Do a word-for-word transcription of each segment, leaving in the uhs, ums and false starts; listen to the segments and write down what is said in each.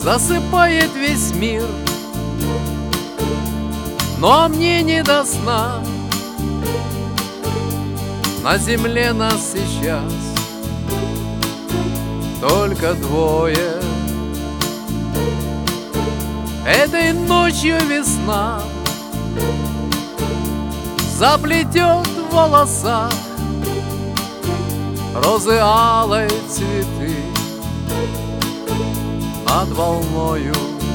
засыпает весь мир, но мне не до сна. На земле нас сейчас только двое. Этой ночью весна заплетет в волосах розы алой цветы над волною.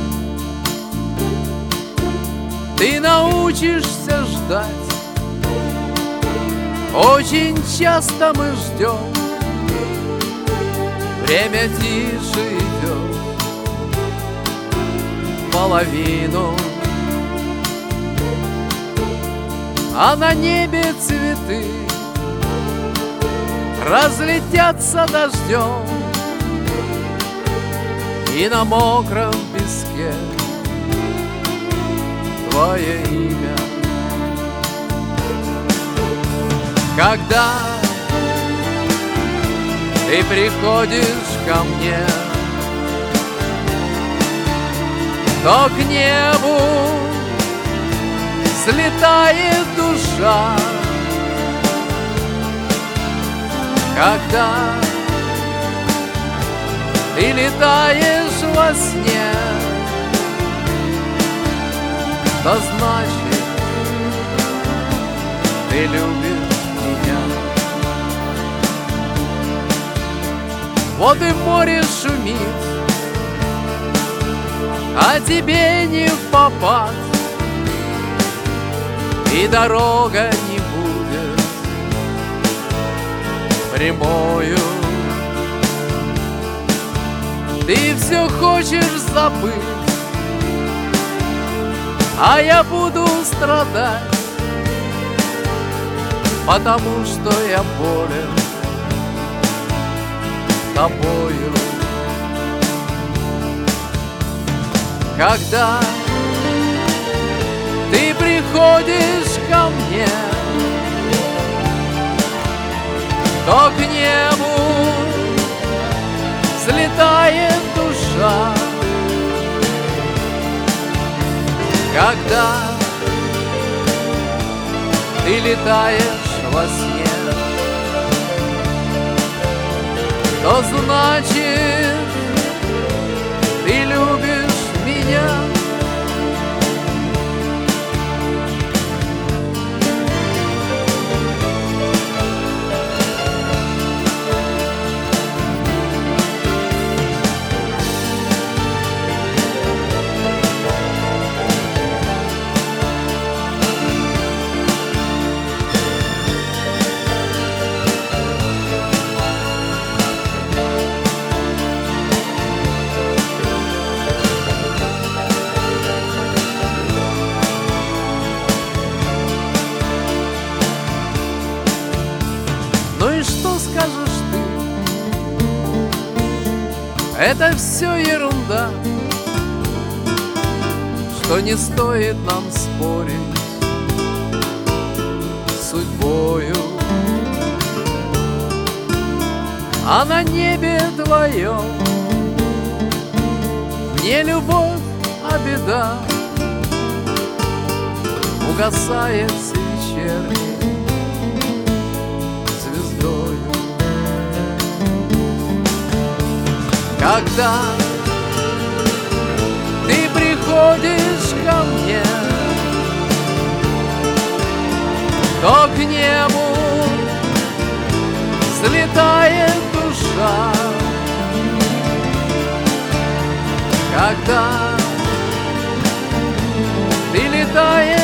Ты научишься ждать. Очень часто мы ждем, время тише идет половину, а на небе цветы разлетятся дождем, и на мокром песке твое имя. Когда ты приходишь ко мне, то к небу взлетает душа. Когда ты летаешь во сне, то значит, ты любишь меня. Вот и море шумит, а тебе не впопад, и дорога не будет прямою. Ты все хочешь забыть, а я буду страдать, потому что я болен тобою. Когда ты приходишь ко мне, то к небу взлетает душа. Когда ты летаешь во сне, то значит, ты любишь меня. Ну и что скажешь ты? Это все ерунда, что не стоит нам спорить с судьбою. А на небе твоем не любовь, а беда угасает с вечерней звездою. Когда ты приходишь ко мне, то к небу взлетает душа. Когда ты летаешь